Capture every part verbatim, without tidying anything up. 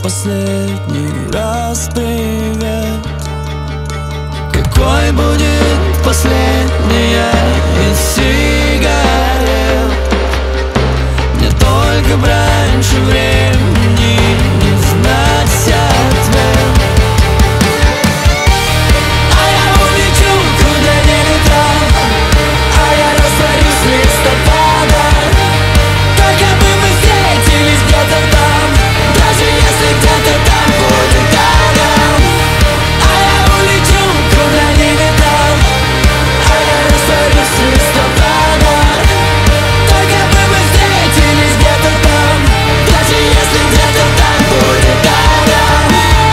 последний раз привет. Какой будет последняя из сигарет? Мне только б раньше времени не знать ответ. А я улечу, куда не летал, а я растворюсь в листопадах. Только бы мы встретились где-то там, даже если где-то там будет адам. А я улечу, куда не летал, а я растворюсь в листопадах. Только бы мы встретились где-то там, даже если где-то там будет адам.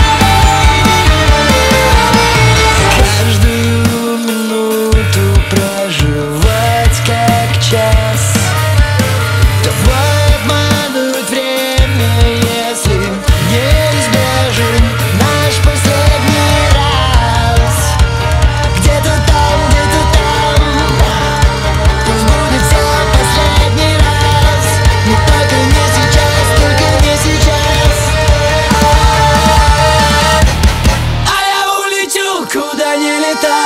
Каждую минуту проживать как час. Давай обманывать время, если неизбежен наш последний раз. Где-то там, где-то там, пусть будет все последний раз. Но только не сейчас, только не сейчас. А я улечу, куда не летал,